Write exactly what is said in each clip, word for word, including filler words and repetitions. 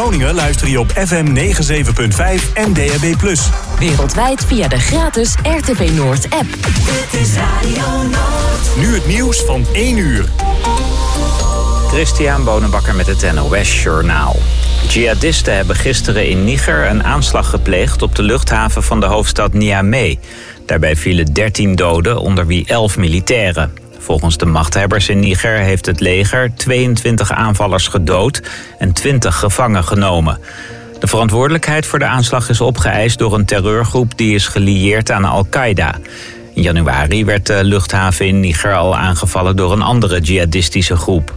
Groningen luister je op F M negenenzeventig punt vijf en D A B plus. Wereldwijd via de gratis R T V Noord app. Dit is Radio Noord. Nu het nieuws van één uur. Christian Bonenbakker met het N O S Journaal. Jihadisten hebben gisteren in Niger een aanslag gepleegd op de luchthaven van de hoofdstad Niamey. Daarbij vielen dertien doden, onder wie elf militairen. Volgens de machthebbers in Niger heeft het leger tweeëntwintig aanvallers gedood en twintig gevangen genomen. De verantwoordelijkheid voor de aanslag is opgeëist door een terreurgroep die is gelieerd aan Al-Qaeda. In januari werd de luchthaven in Niger al aangevallen door een andere jihadistische groep.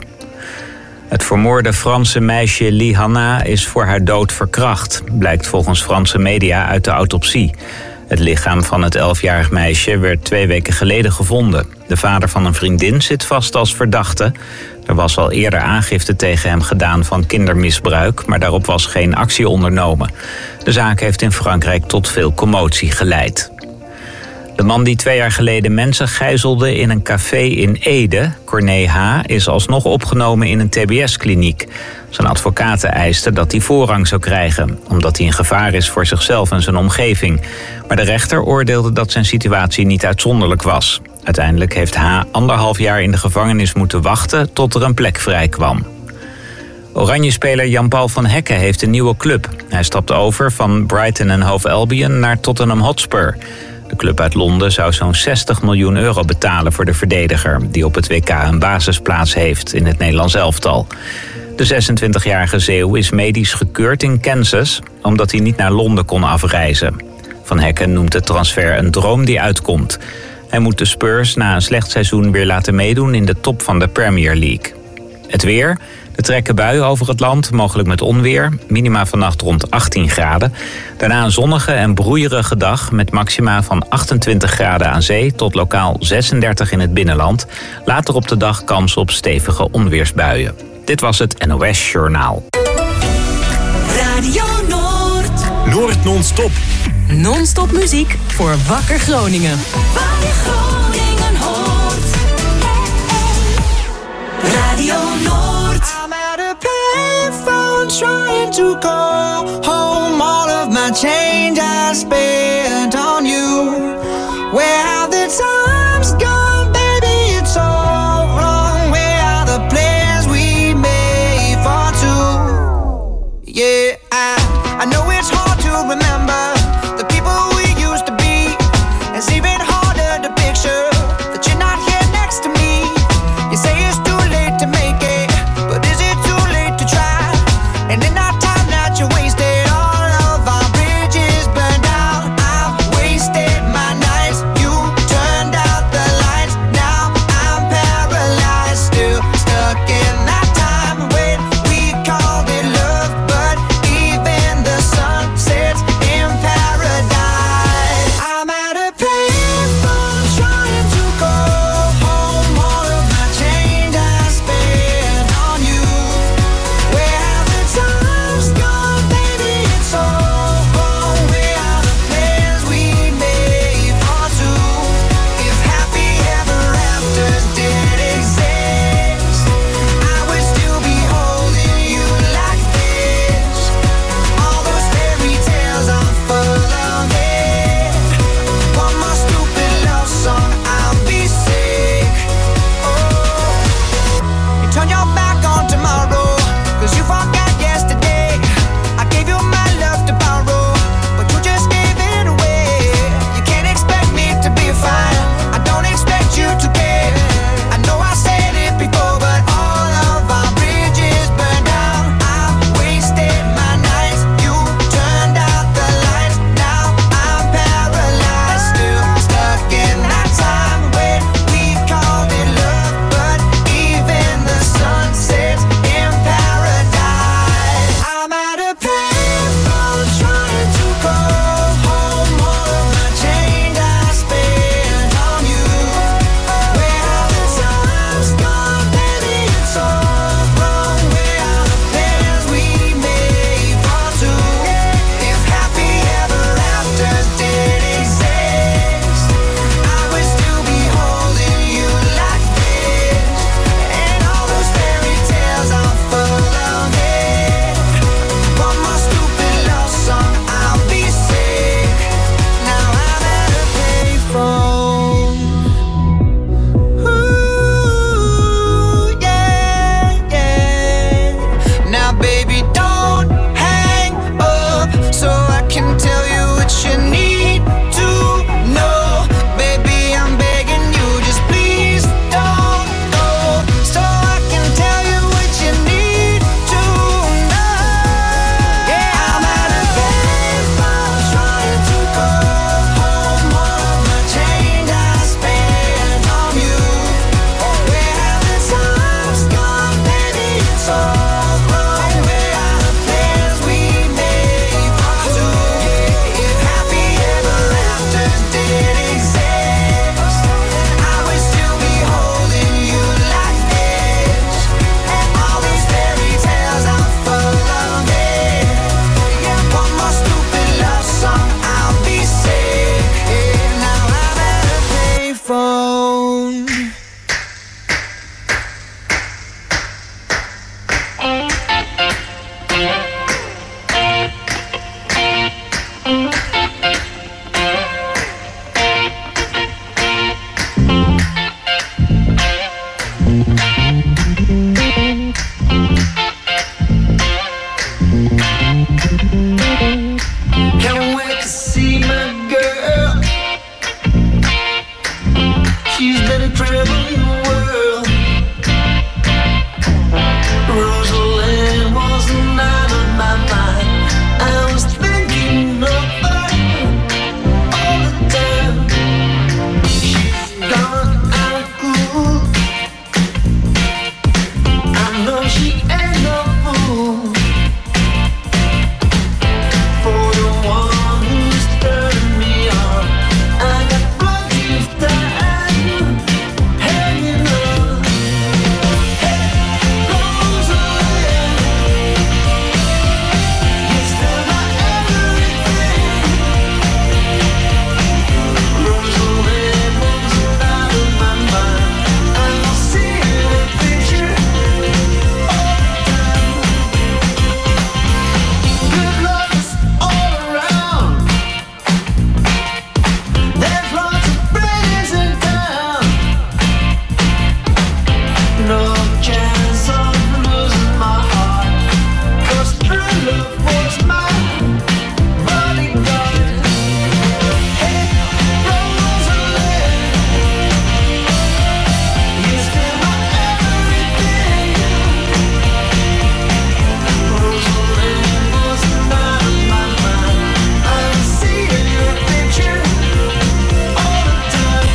Het vermoorde Franse meisje Lihanna is voor haar dood verkracht, blijkt volgens Franse media uit de autopsie. Het lichaam van het elfjarig meisje werd twee weken geleden gevonden. De vader van een vriendin zit vast als verdachte. Er was al eerder aangifte tegen hem gedaan van kindermisbruik, maar daarop was geen actie ondernomen. De zaak heeft in Frankrijk tot veel commotie geleid. De man die twee jaar geleden mensen gijzelde in een café in Ede, Corné H., is alsnog opgenomen in een T B S-kliniek. Zijn advocaten eisten dat hij voorrang zou krijgen, omdat hij een gevaar is voor zichzelf en zijn omgeving. Maar de rechter oordeelde dat zijn situatie niet uitzonderlijk was. Uiteindelijk heeft H. anderhalf jaar in de gevangenis moeten wachten tot er een plek vrij kwam. Oranje-speler Jan-Paul van Hekken heeft een nieuwe club. Hij stapt over van Brighton en Hove Albion naar Tottenham Hotspur. De club uit Londen zou zo'n zestig miljoen euro betalen voor de verdediger, die op het W K een basisplaats heeft in het Nederlands elftal. De zesentwintigjarige Zeeuw is medisch gekeurd in Kansas, omdat hij niet naar Londen kon afreizen. Van Hekken noemt de transfer een droom die uitkomt. Hij moet de Spurs na een slecht seizoen weer laten meedoen in de top van de Premier League. Het weer. Er trekken buien over het land, mogelijk met onweer. Minima vannacht rond achttien graden. Daarna een zonnige en broeierige dag met maxima van achtentwintig graden aan zee tot lokaal zesendertig in het binnenland. Later op de dag kans op stevige onweersbuien. Dit was het N O S Journaal. Radio Noord. Noord non-stop. Non-stop muziek voor Wakker Groningen. Waar je Groningen hoort. Radio Noord. I'm at a payphone trying to call home. All of my change I spent on you. Where have the times gone, baby? It's all wrong. Where are the plans we made for two? Yeah, I, I know it's hard to remember the people we used to be. It's even harder to picture that you're not here next to me. You say it's too late to make it, but is it too late to try? And in that time that you wasted, all of our can tell you what you need to know. Baby, I'm begging you, just please don't go. So I can tell you what you need to know. Yeah, I'm at a payphone trying to call home. All of my change I spent on you. Where have the times gone, baby? It's all wrong. Where are the plans we made for two? If happy ever after did exist, I would still be holding you like this. All these fairy tales are full of it. One more stupid love song, I'll be sick. Now I'm at a payphone. Can't wait to see my girl. She's better traveling the world. Rosalind was not of my mind. I was thinking of her all the time. She's gone out cool. I know she ain't no fool. For the one who's turned me on, I got plenty of time hanging on. Hey, Rosalind, you're still my everything. Rosalind was out of my mind. I don't see her picture all the time. Good lovers all around. There's lots of friends in town. No chance of losing my heart, 'cause true love was my bodyguard. Hey, Rosalind, you're still my everything. Rosalind was not of my mind. I see your picture all the time.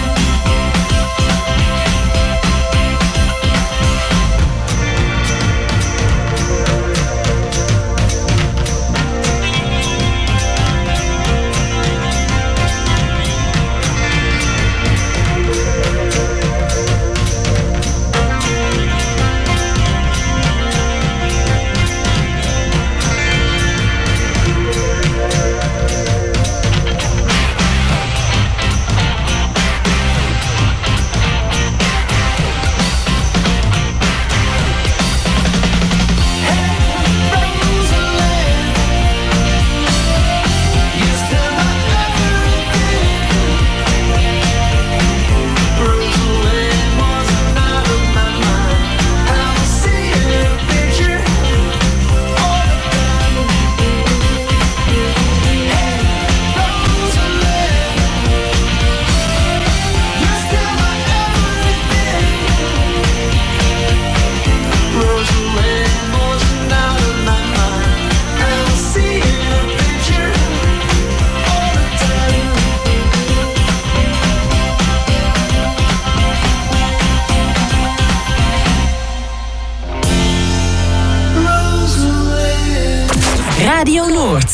Radio Noord.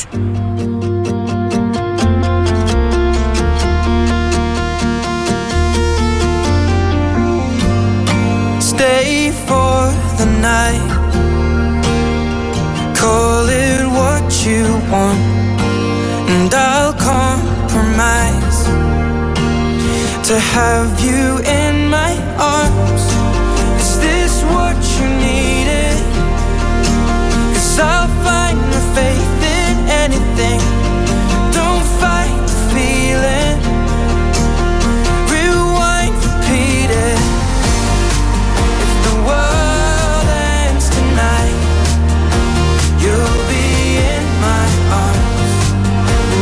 Stay for the night. Call it what you want, and I'll compromise to have you in my arms. Is this what you needed? 'Cause I'll find my faith in anything. Don't fight the feeling. Rewind, repeat it. If the world ends tonight, you'll be in my arms.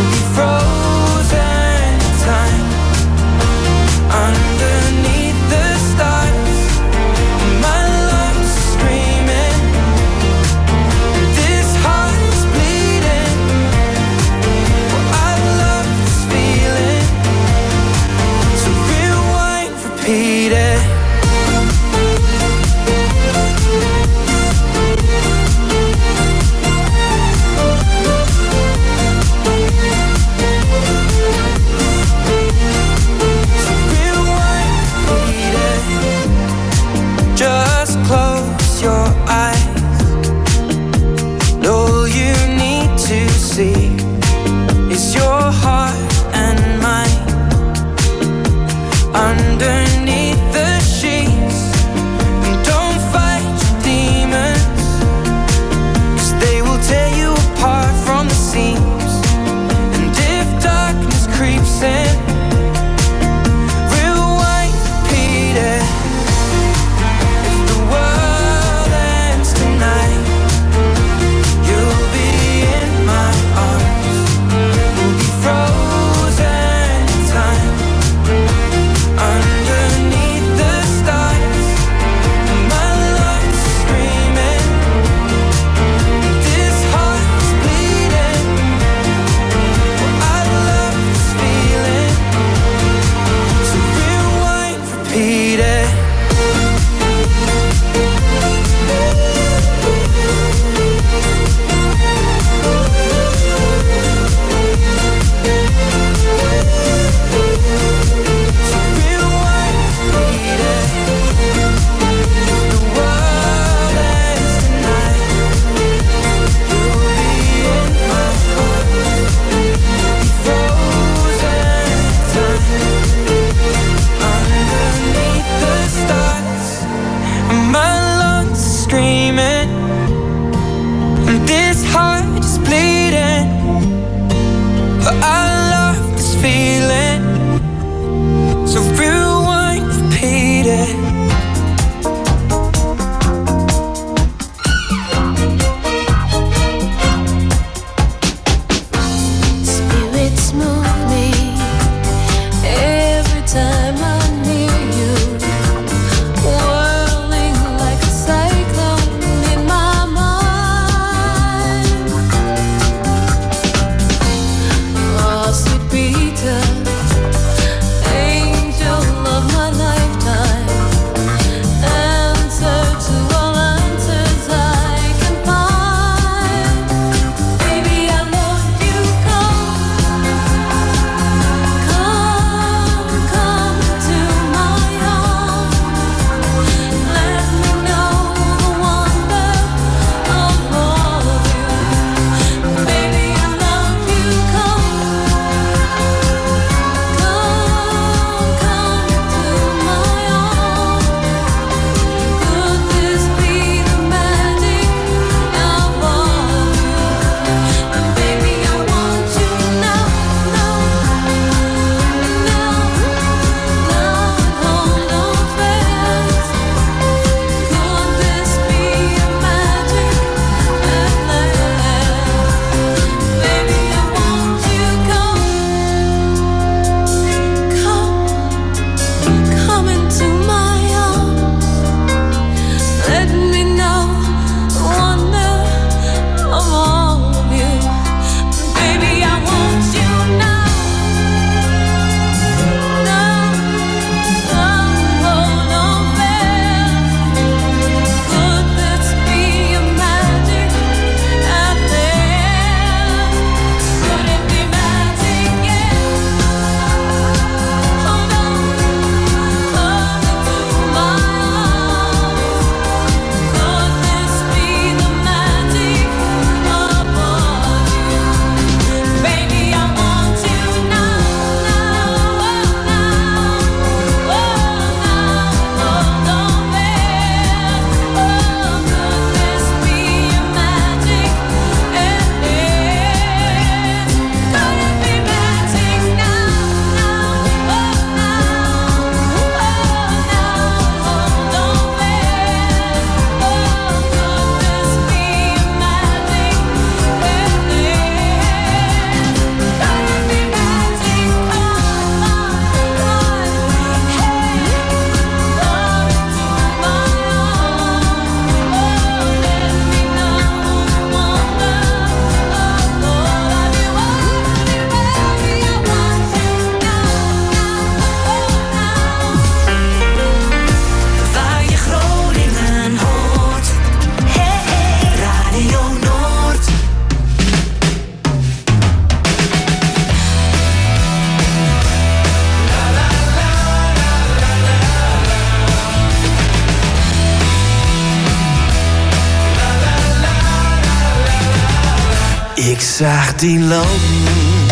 Ik zag die lopen,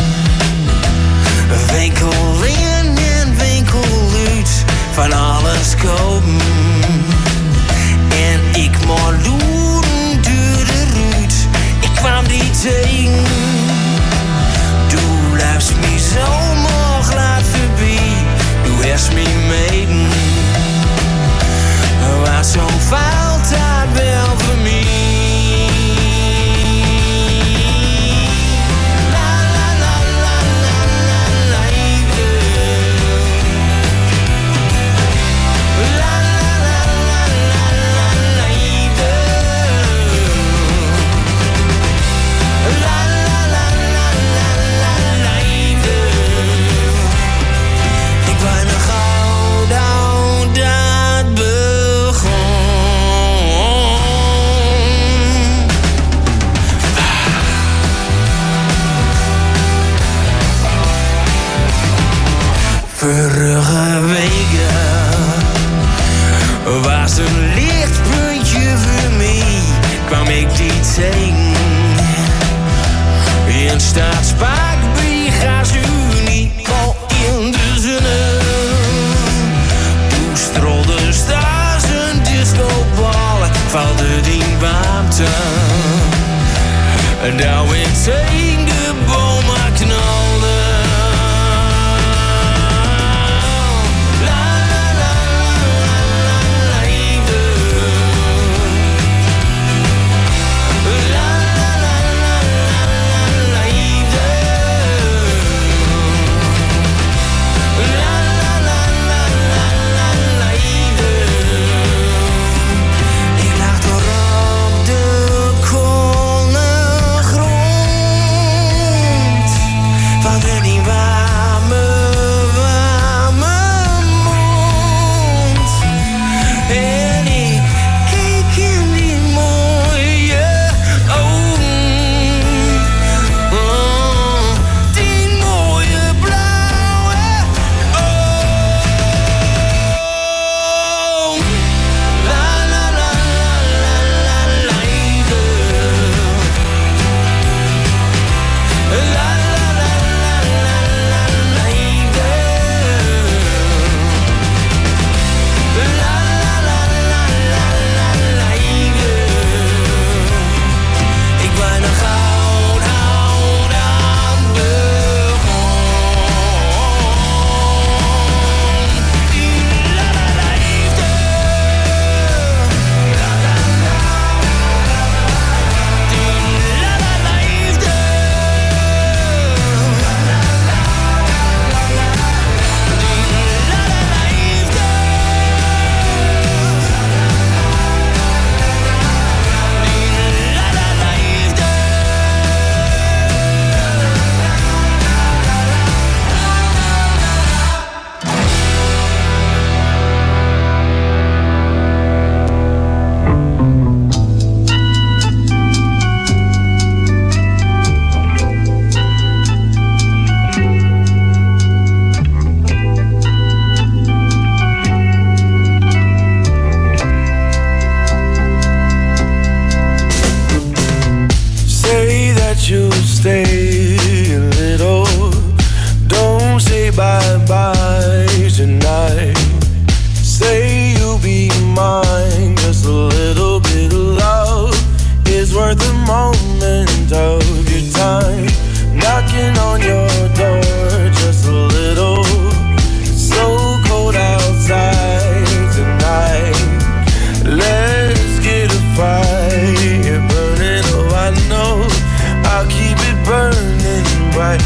winkel in en winkel uit, van alles kopen. En ik maar loeren door de ruit, ik kwam die tegen. Du laatst me zomaar glad voorbij, du hast me meiden. Was zo valt dat wel voor mij. La la la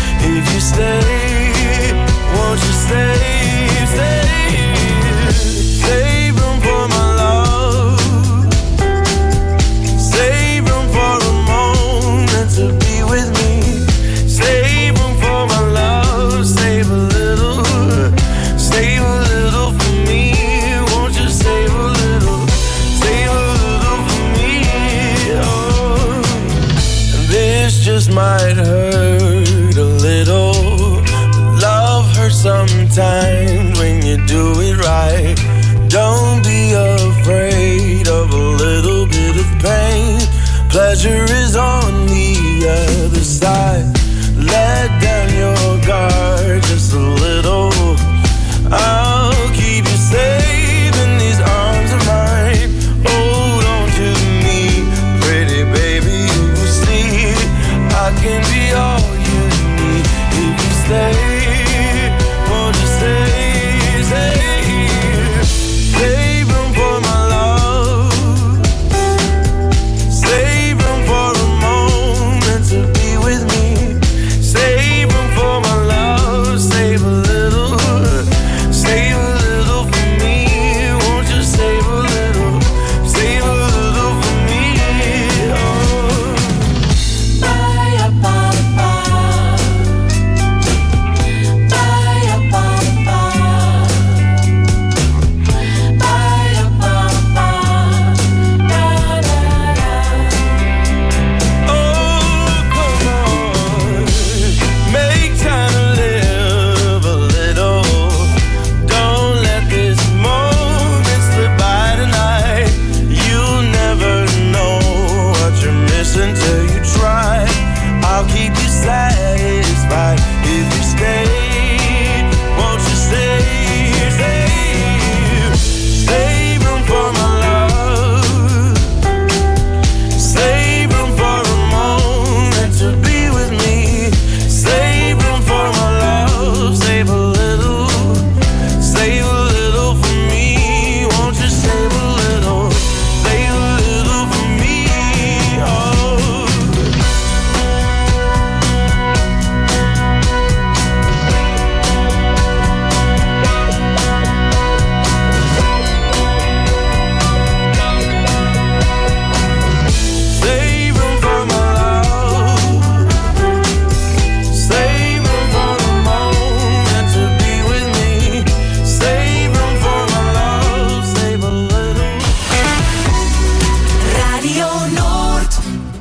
if you stay, won't you stay, stay? Save room for my love, save room for a moment to be with me. Save room for my love, save a little, save a little for me. Won't you save a little, save a little for me? Oh, this just might hurt a little. Love hurts sometimes when you do it right. Don't be afraid of a little bit of pain. Pleasure is on the other side. Let down your guard just a little. I'll keep you safe in these arms of mine. Hold on to me, pretty baby. You will see I can be all you need if you stay. Won't you stay, stay? Save room for my love, save room for a moment to be with me. Save room for my love, save a little, save a little for me. Won't you save a little, save a little for me? Oh. Bye, bye, bye. Bye, bye, bye. Bye, bye, bye. Da, da, da. Oh, come on. Make time to live a little. Don't let this moment slip by tonight. You'll never know what you're missing till you try. I'll keep you satisfied if you stay. Won't you stay, stay? Save room for my love, save room for a moment to be with me. Save room for my love, save a little, save a little for me. Won't you save a little, save a little for me? Oh. Save room for my love, save room for a moment to be with me. Save room for my love, save a little. Radio Noord.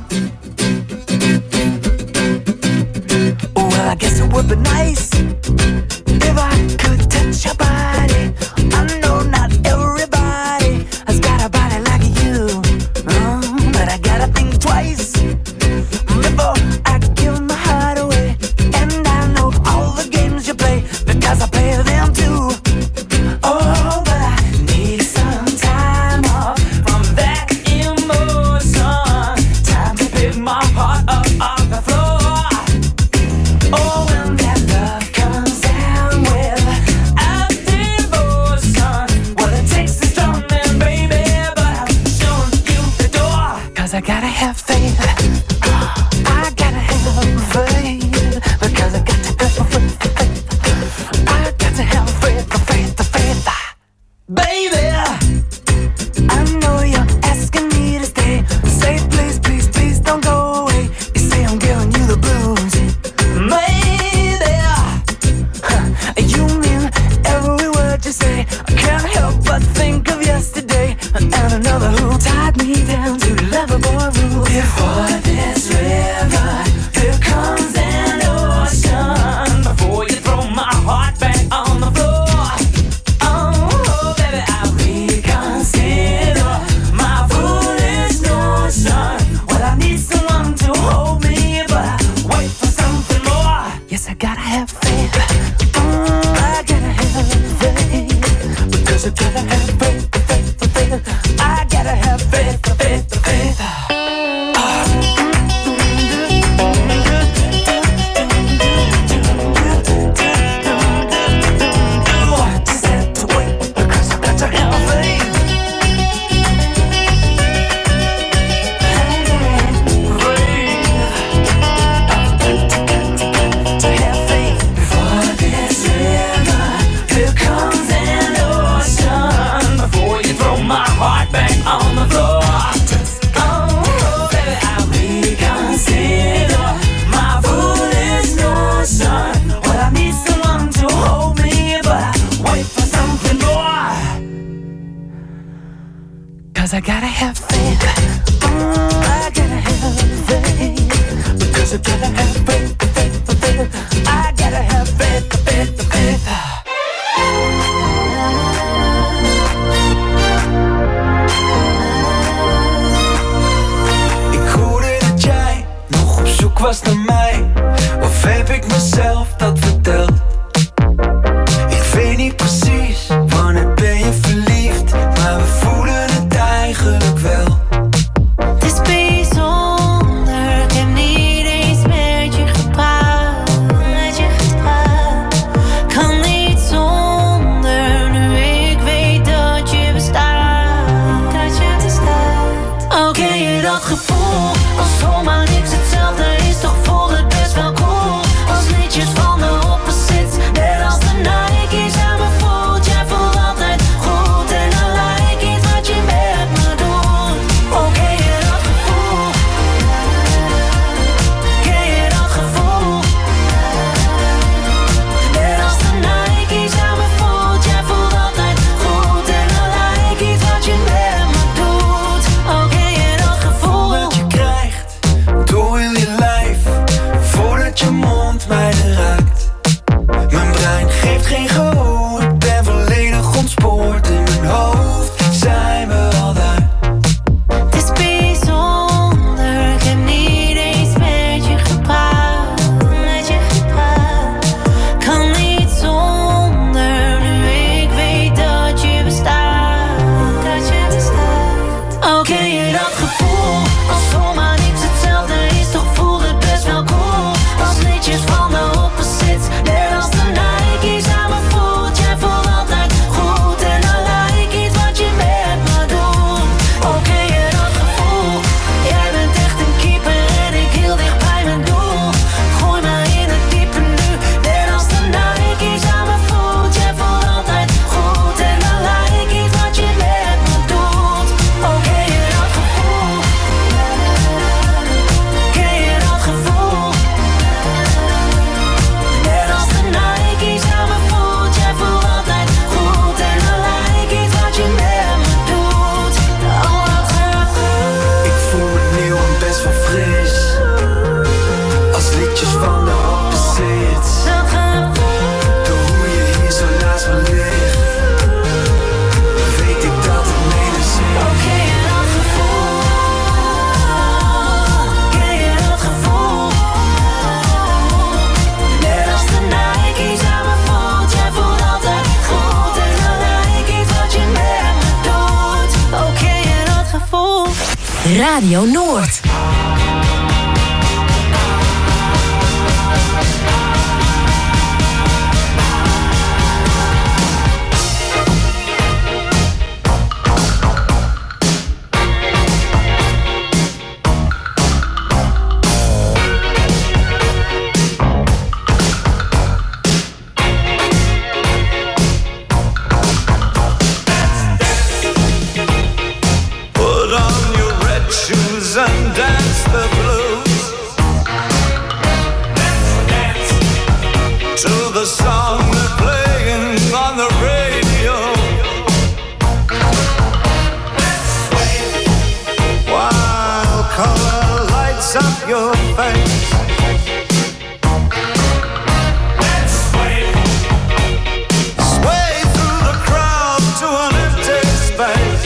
Well, I guess it would be nice if I could touch your body. I know not everybody has got a body like you, oh, but I gotta think twice before I give my heart away. And I know all the games you play because I play them too. Oh, but I need some time off from that emotion. Time to pick my heart up off the floor. Oh, when that love comes down with a devotion. Well, it takes a strong man, baby, but I'm showing you the door. Cause I gotta have faith. I gotta have faith. Because I got to have faith. I got to have faith, faith, faith. Baby, I know you're asking me to stay. Say please, please, please don't go away. You say I'm giving you the blues. Maybe huh, you mean every word you say. I can't help but think of yesterday and another who tied me down to lover boy rules. Before this river, here comes an ocean. Before you throw my heart back on the floor. Oh, baby, I reconsider my foolish notion. Well, I need someone to hold me, but I wait for something more. Yes, I gotta have faith. Mm, I gotta have faith. Because I gotta have faith, faith, faith. I gotta have faith, faith, faith. Just have to wait because I got to have faith. Faith, faith. Cause I gotta have faith. I gotta have faith. Because I gotta have faith, faith, faith. I gotta have faith, faith, faith. Ik hoorde dat jij nog op zoek was naar mij. Of heb ik mezelf dat verteld? Ik weet niet precies wanneer ben je verliefd, maar we voelen het eigenlijk wel. Het is bijzonder, ik heb niet eens met je gepraat, met je gepraat. Kan niet zonder, nu ik weet dat je bestaat, dat je bestaat. Oké, okay, dat gevoel, als zomaar niks hetzelfde is, toch voelt het best wel cool. Als liedjes van de opposites, net als de Nike's aan me voelt. Jij voelt altijd goed en dan lijkt iets wat je met me doet. Oké, okay, dat gevoel. Ken je dat gevoel? Net als de Nike's aan me voelt. Jij voelt altijd goed en dan lijkt iets wat je met me doet. Oké, okay, dat gevoel dat je krijgt door heel je lijf, voordat je mond mij raakt. Mijn brein geeft geen gehoor, ik ben volledig ontspoord. In mijn hoofd zijn we al daar. Het is bijzonder, ik heb niet eens met je gepraat, met je gepraat. Kan niet zonder, nu ik weet dat je bestaat, dat je bestaat. Oké, okay, dat gevoel, als zomaar niks hetzelfde is, toch voelt het best wel cool. Als liedjes van de opposites, net als de Nike's aan me voelt. Jij voelt altijd goed en dan lijkt iets wat je met me doet. Oké, okay, dat gevoel, jij bent echt een keeper en ik heel dicht bij mijn doel. Gooi mij in het diepe nu, net als de Nike's aan me voelt. Jij voelt altijd goed en dan lijkt iets wat je met me doet. Oké, okay, dat gevoel. Ken je dat gevoel? Net als de Nike's aan me voelt. Jij voelt altijd goed en dan lijkt iets wat je met me doet. Oh, dat gaat goed. Ik voel me nieuw en best wel fris, als liedjes van de opposites. Dat gaat goed. Door hoe je hier zo naast me ligt, weet ik dat het mede zit. Oké, okay, dat gevoel. Ken je dat gevoel? Net als de Nike's aan me voelt. Jij voelt altijd goed en dan lijkt iets wat je met me doet. Oké, okay, dat gevoel. Radio Noord. Put on your red shoes and dance the blues. Dance, dance to the song they're playing on the radio. Sway while color lights up your face. Sway, sway through the crowd to an empty space.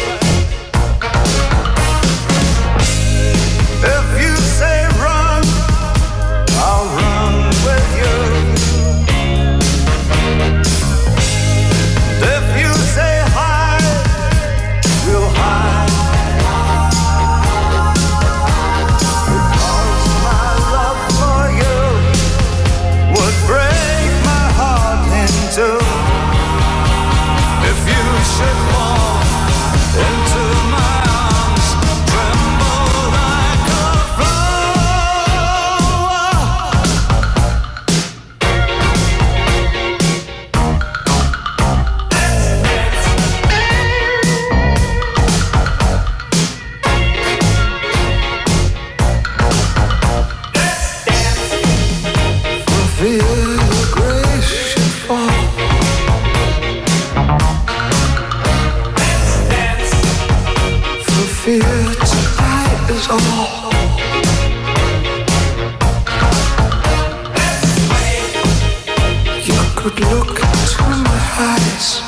If you say run, I'll run with you. all. You could look into my eyes.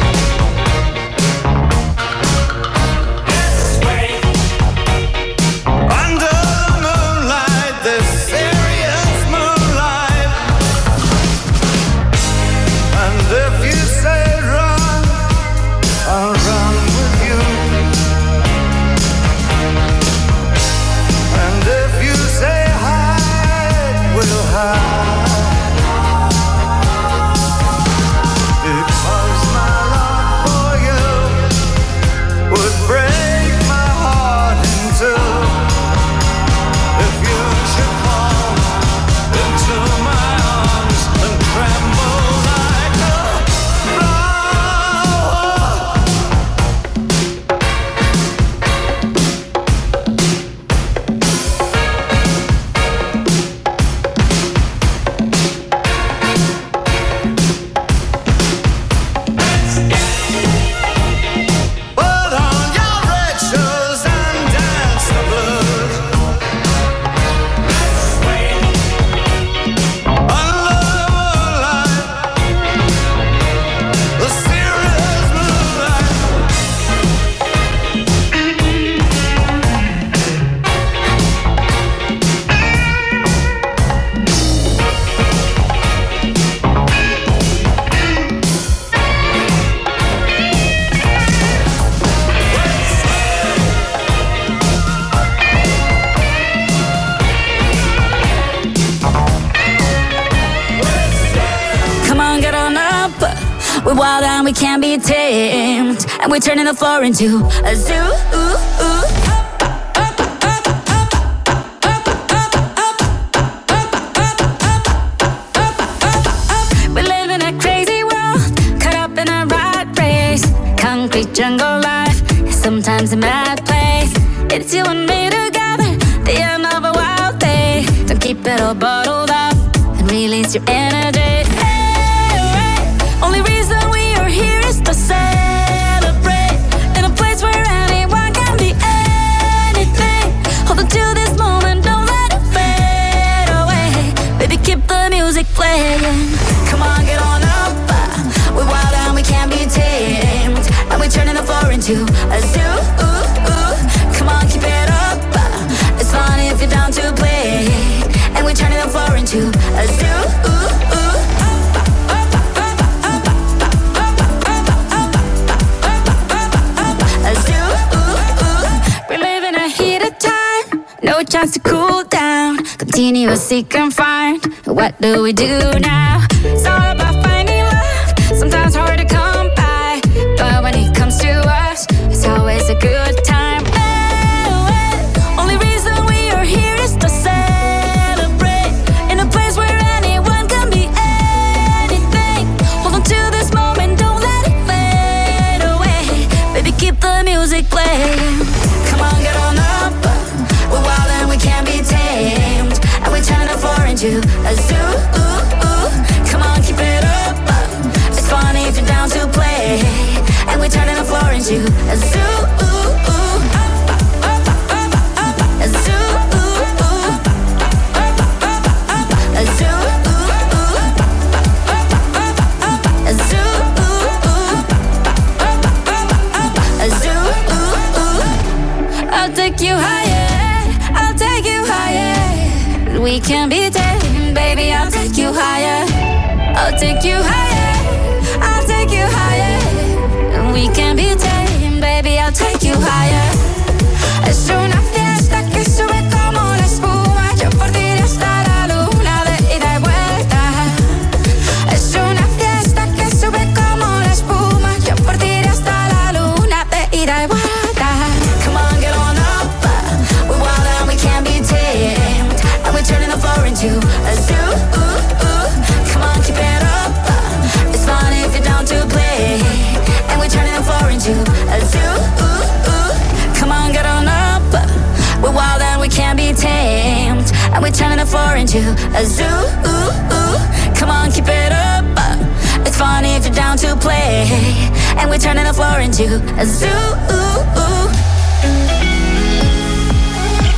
We're wild and we can't be tamed, and we're turning the floor into a zoo. Ooh, ooh. We live in a crazy world, caught up in a rat race. Concrete jungle life is sometimes a mad place. It's you and me together, the end of a wild day. Don't keep it all bottled up and release your energy. Only reason we are here is to celebrate in a place where anyone can be anything. Hold on to this moment, don't let it fade away. Baby, keep the music playing. Come on, get on up. We're wild and we can't be tamed, and we're turning the floor into a zoo. Come on, keep it up. It's fun if you're down to play, and we're turning the floor into a zoo. No chance to cool down. Continue to seek and find. What do we do now? It's all about finding love. Sometimes hard to come by, but when it comes to us, it's always a good time. Oh, oh. Only reason we are here is to celebrate in a place where anyone can be anything. Hold on to this moment, don't let it fade away. Baby, keep the music playing. Come on, get on up. We're wild and we can't be tamed, and we're turning the floor into a zoo. Come on, keep it up. It's funny if you're down to play, and we're turning the floor into a zoo. A zoo. A zoo. A zoo. A zoo. I'll take you higher. We can be tamed, baby, I'll take you higher. I'll take you higher. I'll take you higher. We can be tamed, baby, I'll take you higher. Es una fiesta que sube como la espuma. Yo por ti iré hasta la luna de ida y vuelta. Es una fiesta que sube como la espuma. Yo por ti iré hasta la luna de ida y vuelta. Come on, get on up. We're wild and we can't be tamed, and we're turning the floor into a zoo. Come on, keep it up. It's fun if you're down to play, and we're turning the floor into a zoo. Come on, get on up. We're wild and we can't be tamed, and we're turning the floor into a zoo. Come on, keep it up. It's fun if you're down to play, and we're turning the floor into a zoo.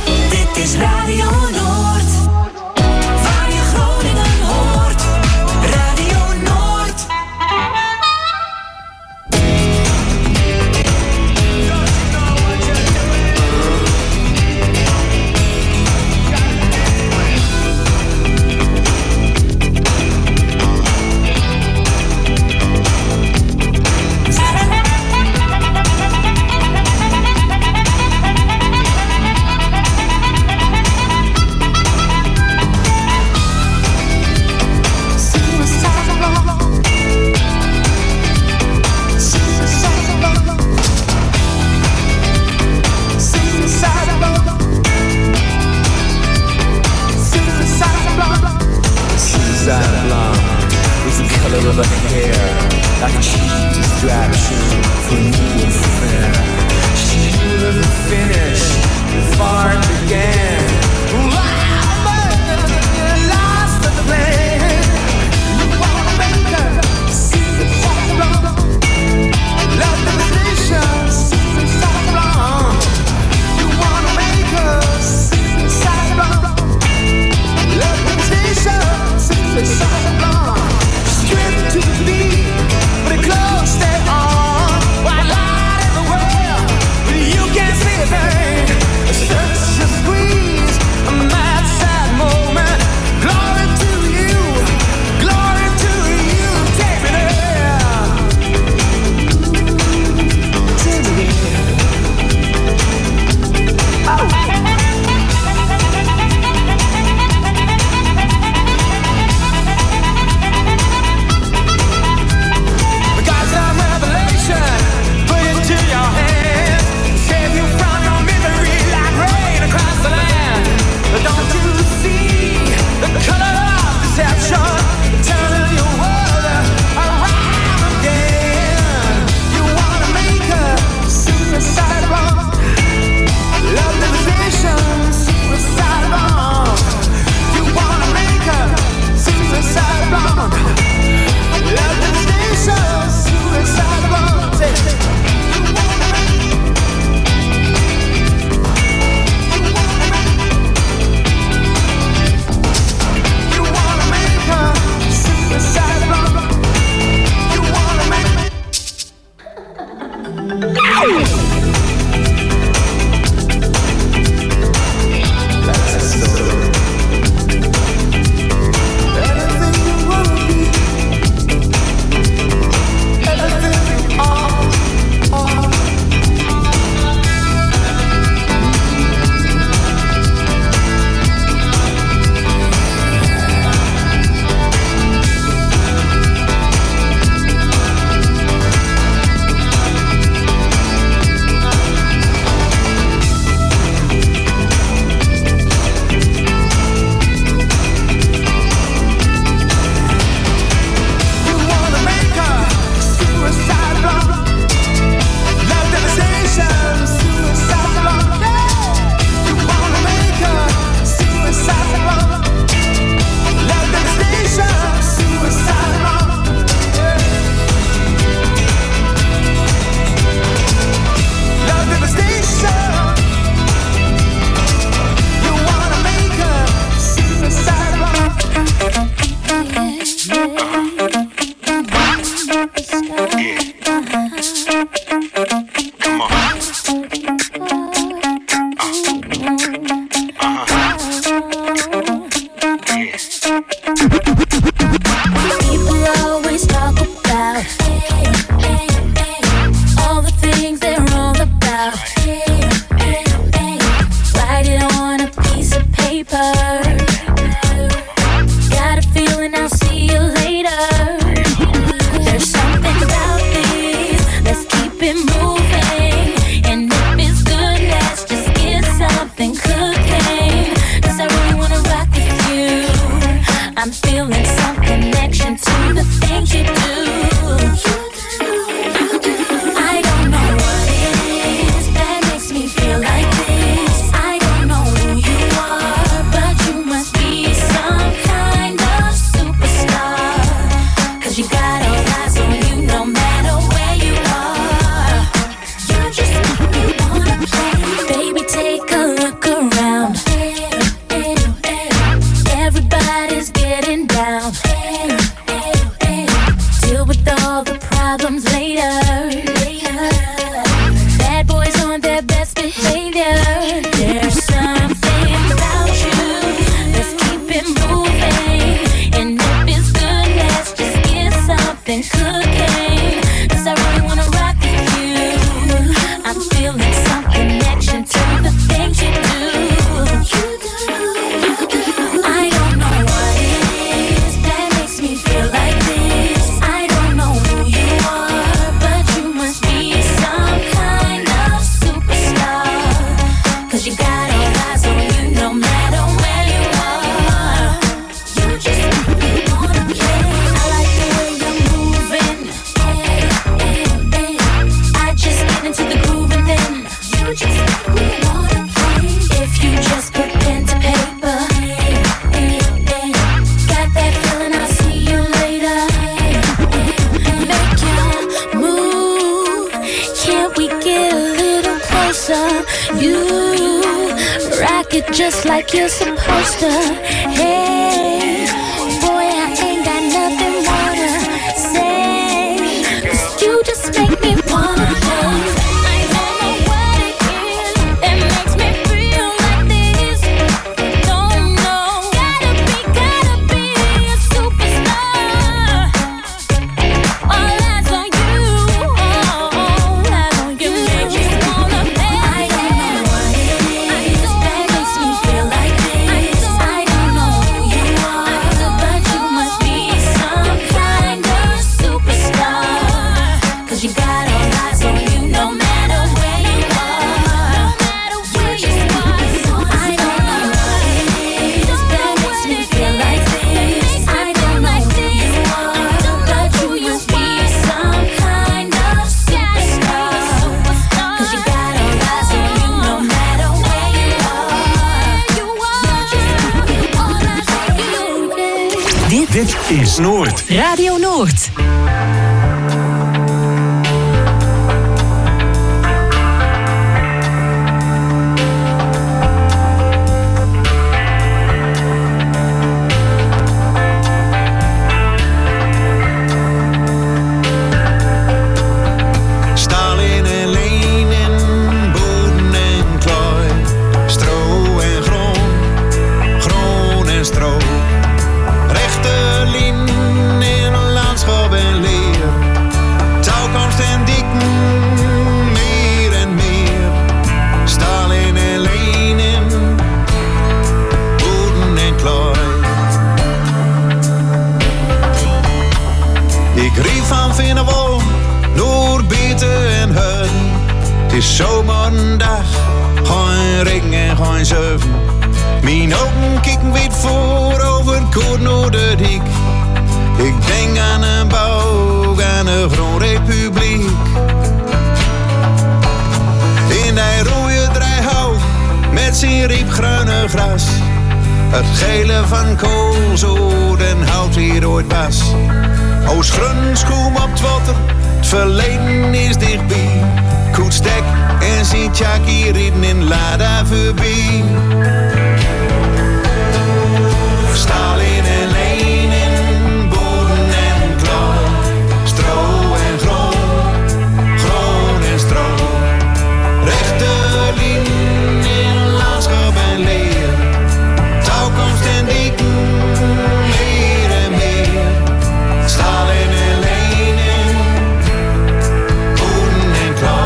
color of her hair, like a sheet distraction for new and fair. She knew the finish before it began. Wow, but you lost the plan. You wanna make her see the problem. Love demonstrations, suicide wrong. You wanna make her suicide wrong. Love demonstrations, suicide wrong. Stripped to the beat, but it close stay on. White light everywhere, but you can't see a thing. Search and squeeze, a mad sad moment. Glory to you, glory to you. Take me there, take me there. Oh. Just wanna play. I like the way you You rock it just like you're supposed to. Hey, boy, I ain't got nothing more to say, 'cause you just make me wanna play. Dit is Noord. Radio Noord. Zomerdag, geen regen en geen zeven. Mijn ogen kijken wit voor over Koord Noorderdiek. Ik denk aan een bouw, aan de Groenrepubliek. In die rode draaihout met zijn riepgroene gras. Het gele van koolzoot en hout hier ooit was. Oost-Grun schoem op het water, het verleden is dichtbij. Koetstek en Sint-Jackie rieden in Lada voorbij. Stalin en Lenin, boden en klaar. Stro en groen, groen en stro. Rechte lijn in landschap en leer. Touwkomst en dieken, meer en meer. Stalin en Lenin, boden en klaar.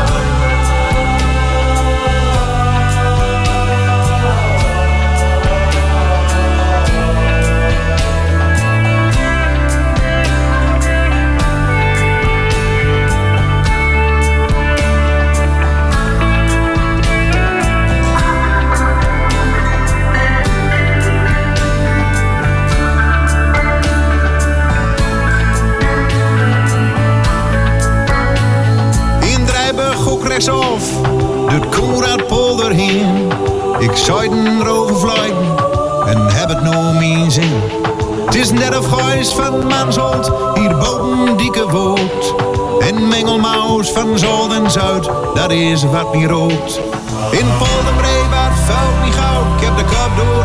Rechtsaf, de Koenraadpolder heen. Ik zou den roven vluiten en heb het nou mijn zin. Het is net of huis van Mansholt, hier boven dikke woord. En Mengelmaus van Zold en Zuid, dat is wat niet rood. In Polderbree waar het vuil niet gauw, ik heb de kop door